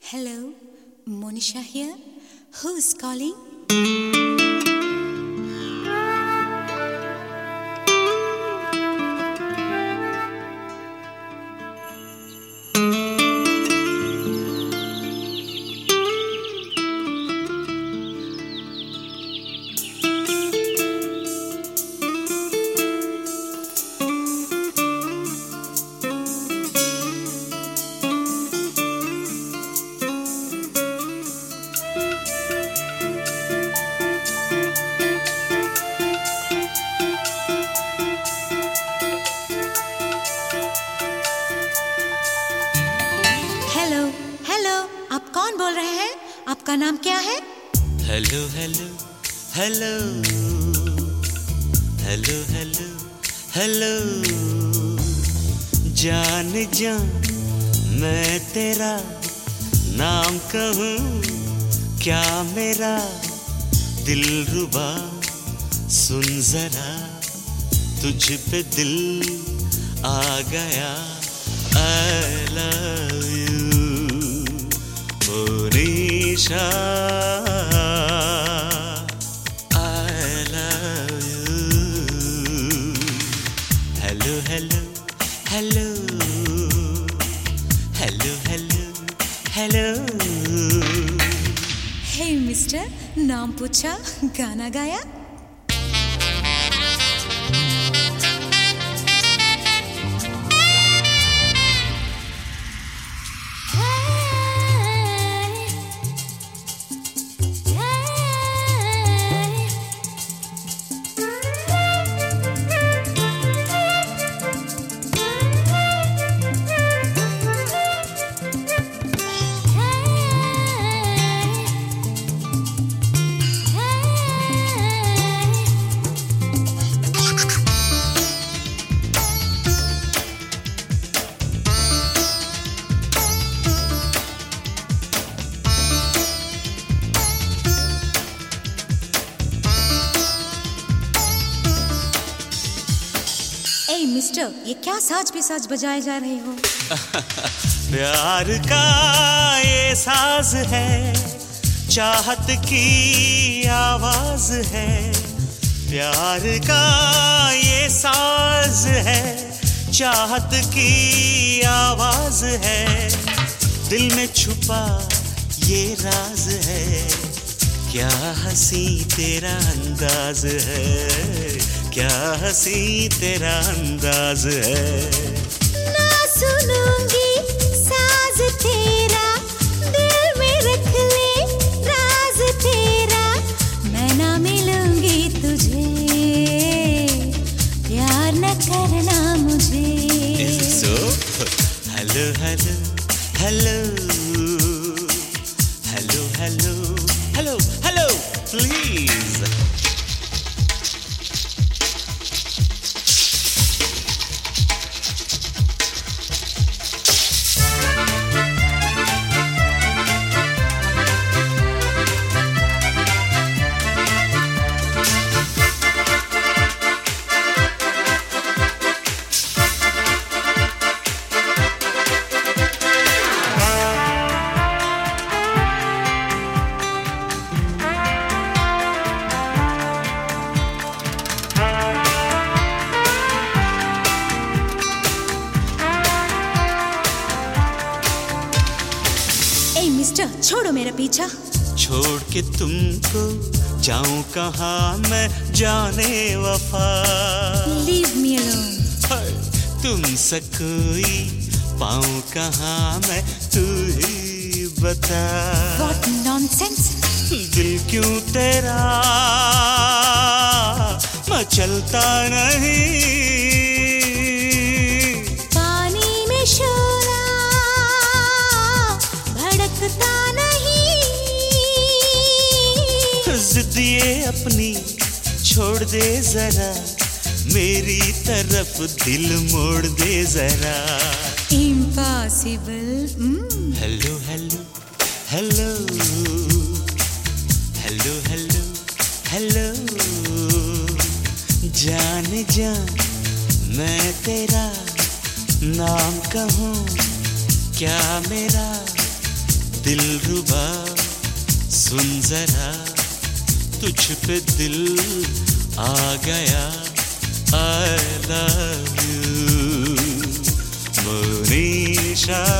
Hello, Monisha here. Who's calling? आप कौन बोल रहे हैं? आपका नाम क्या है? Hello hello hello hello hello hello जान जान मैं तेरा नाम कहूँ क्या मेरा दिलरुबा सुन जरा तुझ पे दिल आ गया I love you Monisha I love you Hello hello hello hello hello hello Hey mister, नाम पूछा गाना गाया? ए मिस्टर, ये क्या साज पे साज बजाए जा रहे हो? प्यार का ये साज है, चाहत की आवाज है। प्यार का ये साज है, चाहत की आवाज है। दिल में छुपा ये राज है, क्या हंसी तेरा अंदाज है, क्या हंसी तेरा अंदाज है। ना सुनूंगी साज तेरा, दिल में रख ले राज तेरा। मैं ना मिलूंगी तुझे, प्यार न करना मुझे। Is it so? Hello, hello, hello, hello, hello, hello, hello, please. Mister, छोड़ो मेरा पीछा। छोड़ के तुमको जाऊं कहाँ मैं जाने वफा। Leave me alone. तुमसे कोई पाऊं कहाँ मैं, तू ही बता। What nonsense. दिल क्यों तेरा मचलता नहीं, पानी में शोला भड़कता नहीं। जिद ये अपनी छोड़ दे जरा, मेरी तरफ दिल मोड़ दे जरा। Impossible. Hello hello hello hello hello hello जान जान मैं तेरा नाम कहूँ क्या मेरा दिलरुबा सुन जरा, तुझ पे दिल आ गया, I love you, मोनिशा।